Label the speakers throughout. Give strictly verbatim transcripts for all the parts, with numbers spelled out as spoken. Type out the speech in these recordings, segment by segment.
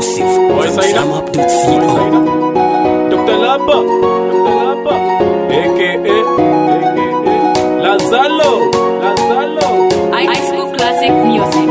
Speaker 1: Exclusive from Sam Up dot co.
Speaker 2: Doctor Lapa, Doctor Lapa, aka, aka Lazalo, Lazalo.
Speaker 3: High School Classic Music.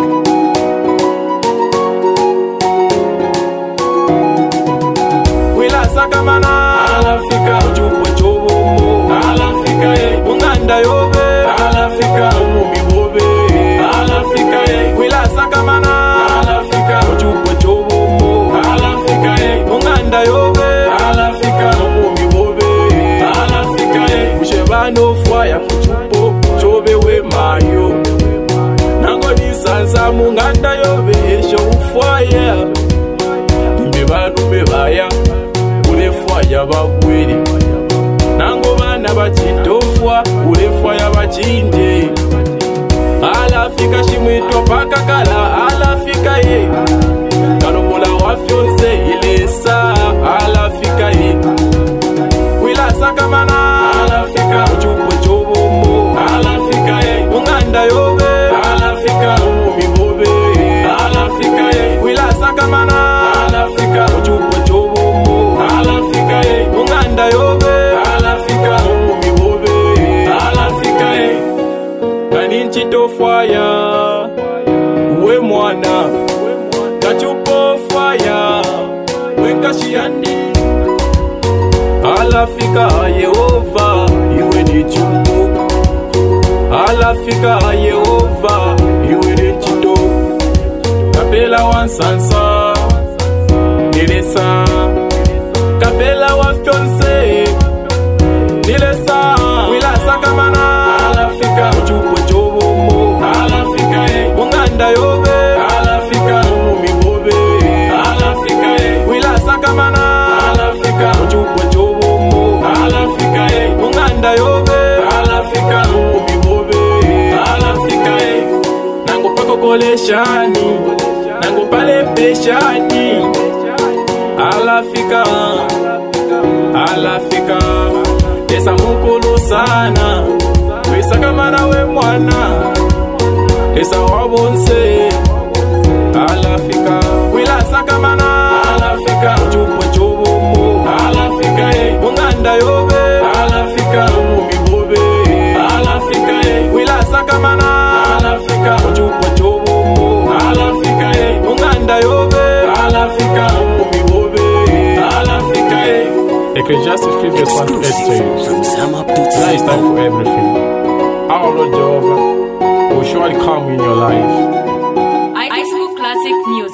Speaker 2: Wila sakamana, alafika ujupo chobo, alafika ye, unganda yobe, alafika umi bobe, alafika ye, wila sakamana, alafika ujupo chobo, alafika ye, unganda yobe, alafika umi bobe, alafika ye, ushebano fwaya kuchupo, chobe we mayo, nango ni sansa munganda yobe, esho ufwaya, mbebanu mbebaya, ulefwaya bagwiri, nango bana bachindofwa, ulefwaya bachinde, alafika shimwito paka kala, alafika ye, kanumula wafyonse ilesa, alafika ye, wila sakamana, alafika uchupo chobomo, alafika ye, unganda yobe, alafika umibobe, alafika ye, wila sakamana, alafika uchupo chobomo, alafika ye, unganda yobe, alafika umibobe, alafika ye, kaninchi tofwaya, uwe mwana, kachupo fwaya, wenkashiyandi, alafika Yehova, iwe ni chumbo, alafika Yehova, iwe ni chito, kapela wansansa, nilesa, kapela wafyonse, nilesa, wila sakamana, alafika uchupo chobomo, alafika ye, unganda yobe, alafika umibobe, alafika ye, wila sakamana, alafika uchupo chobomo, alafika ye, unganda yobe, alafika umibobe, alafika ye, nango pako koleshani, nango pale peshani, alafika, alafika, esa mukulu sana, wisa kamana we mwana, esa wabonse, alafika, wila sakamana, alafika, chupo chobomo, alafika ye, unganda yobe, alafika, umibobe, alafika ye, wila sakamana, alafika, chupo chobomo, alafika ye, unganda yobe, alafika, umibobe, alafika ye. Ecclesiastes three verse one to eight
Speaker 1: Exclusive from
Speaker 2: says,
Speaker 1: Sam Up dot
Speaker 2: "There is time
Speaker 1: co.
Speaker 2: for everything. Our Lord Jehovah will surely come in your life."
Speaker 3: High School Classic Music.